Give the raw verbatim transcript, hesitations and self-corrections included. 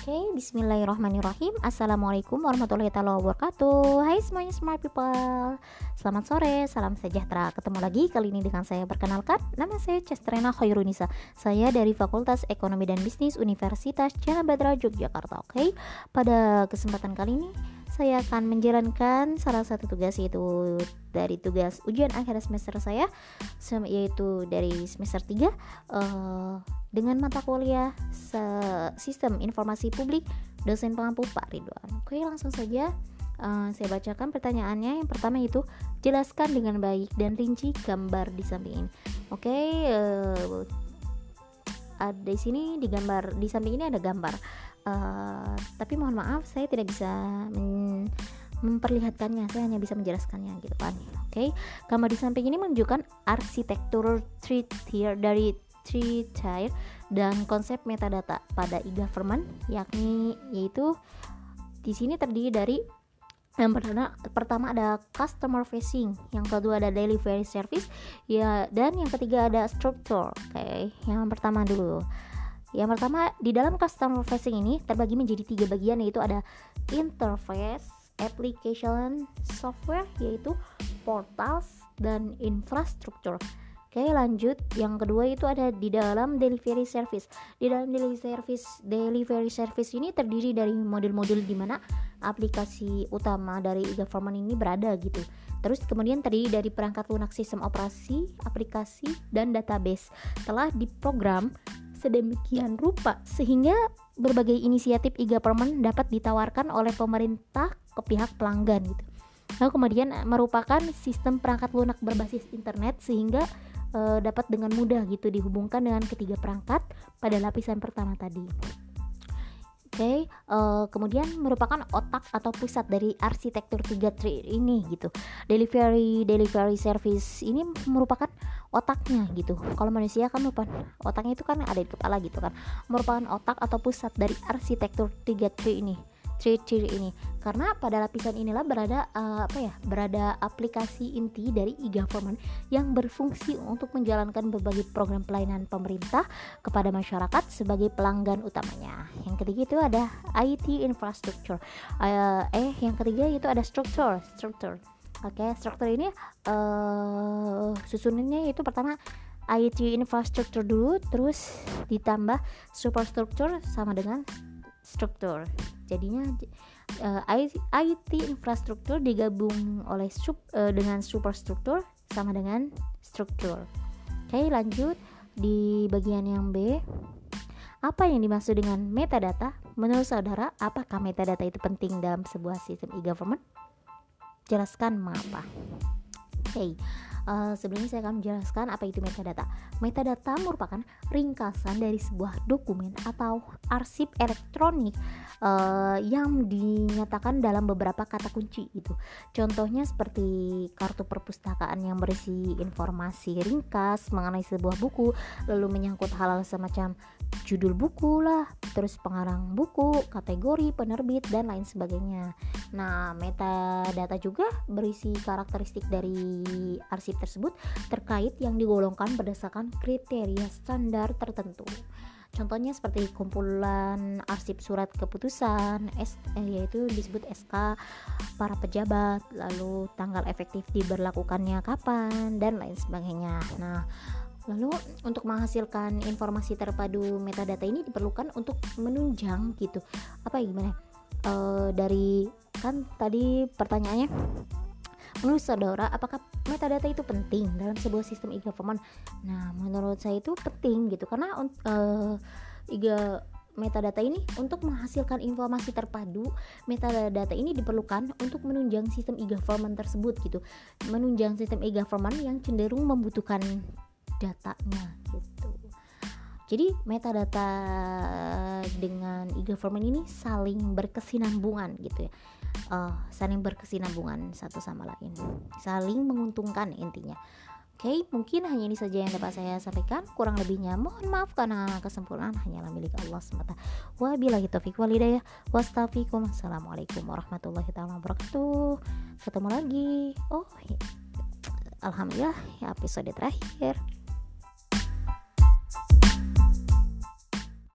Oke, bismillahirrahmanirrahim. Assalamualaikum warahmatullahi wabarakatuh. Hai semuanya smart people. Selamat sore, salam sejahtera. Ketemu lagi kali ini dengan saya. Perkenalkan, nama saya Cestrena Khairunisa. Saya dari Fakultas Ekonomi dan Bisnis Universitas Chandra Bagja Yogyakarta. Oke, pada kesempatan kali ini saya akan menjalankan salah satu tugas, yaitu dari tugas ujian akhir semester saya, yaitu dari semester tiga uh, dengan mata kuliah Sistem Informasi Publik, dosen pengampu Pak Ridwan. Oke, langsung saja uh, saya bacakan pertanyaannya. Yang pertama itu, jelaskan dengan baik dan rinci gambar di samping ini. Oke, uh, ada di sini di gambar di samping ini ada gambar. Uh, tapi mohon maaf saya tidak bisa men- memperlihatkannya, saya hanya bisa menjelaskannya gitu kan. Oke, okay. Gambar di samping ini menunjukkan arsitektur three tier dari three tier dan konsep metadata pada e-government, yakni yaitu di sini terdiri dari yang pertama, pertama ada customer facing, yang kedua ada delivery service, ya, dan yang ketiga ada structure. Oke, okay. Yang pertama dulu. Yang pertama, di dalam customer facing ini terbagi menjadi tiga bagian, yaitu ada interface, application, software, yaitu portals, dan infrastruktur. Oke, lanjut. Yang kedua itu ada di dalam delivery service. Di dalam delivery service, delivery service ini terdiri dari modul-modul di mana aplikasi utama dari e-government ini berada gitu. Terus kemudian terdiri dari perangkat lunak sistem operasi, aplikasi, dan database. Telah diprogram sedemikian rupa sehingga berbagai inisiatif e-government dapat ditawarkan oleh pemerintah ke pihak pelanggan gitu. Lalu kemudian merupakan sistem perangkat lunak berbasis internet sehingga e, dapat dengan mudah gitu dihubungkan dengan ketiga perangkat pada lapisan pertama tadi. Oke, okay, uh, kemudian merupakan otak atau pusat dari arsitektur tiga tree ini gitu. Delivery delivery service ini merupakan otaknya gitu. Kalau manusia kan merupakan otaknya itu kan ada di kepala gitu kan. Merupakan otak atau pusat dari arsitektur tiga tree ini. Tree tree ini. Karena pada lapisan inilah berada uh, apa ya? Berada aplikasi inti dari e-government yang berfungsi untuk menjalankan berbagai program pelayanan pemerintah kepada masyarakat sebagai pelanggan utamanya. Yang ketiga itu ada I T infrastructure. Uh, eh yang ketiga itu ada struktur, struktur. Oke, okay, struktur ini uh, susunannya itu pertama I T infrastructure dulu, terus ditambah superstruktur sama dengan struktur. Jadinya uh, I T infrastruktur digabung oleh sub, uh, dengan superstruktur sama dengan struktur. Oke, okay, lanjut di bagian yang B. Apa yang dimaksud dengan metadata? Menurut saudara, apakah metadata itu penting dalam sebuah sistem e-government? Jelaskan mengapa. Oke, okay. Uh, sebelumnya saya akan menjelaskan apa itu metadata. Metadata merupakan ringkasan dari sebuah dokumen atau arsip elektronik uh, yang dinyatakan dalam beberapa kata kunci itu. Contohnya seperti kartu perpustakaan yang berisi informasi ringkas mengenai sebuah buku, lalu menyangkut hal-hal semacam judul buku lah, terus pengarang buku, kategori, penerbit, dan lain sebagainya. Nah, metadata juga berisi karakteristik dari arsip tersebut terkait yang digolongkan berdasarkan kriteria standar tertentu. Contohnya seperti kumpulan arsip surat keputusan, S, eh, yaitu disebut S K para pejabat, lalu tanggal efektif diberlakukannya kapan, dan lain sebagainya. Nah, lalu untuk menghasilkan informasi terpadu metadata ini diperlukan untuk menunjang gitu. Apa ya gimana? E, dari kan tadi pertanyaannya, menurut saudara apakah metadata itu penting dalam sebuah sistem e-government? Nah, menurut saya itu penting gitu karena uh, iga metadata ini untuk menghasilkan informasi terpadu. Metadata ini diperlukan untuk menunjang sistem e-government tersebut gitu. Menunjang sistem e-government yang cenderung membutuhkan datanya gitu. Jadi metadata dengan e-government ini saling berkesinambungan gitu ya. Uh, saling berkesinambungan satu sama lain, saling menguntungkan intinya. Oke, okay, mungkin hanya ini saja yang dapat saya sampaikan. Kurang lebihnya mohon maaf karena kesempurnaan hanyalah milik Allah semata. Wabillahi taufiq wal hidayah. Wastafikum. Assalamualaikum warahmatullahi wabarakatuh. Ketemu lagi. Oh, ya. Alhamdulillah ya episode terakhir.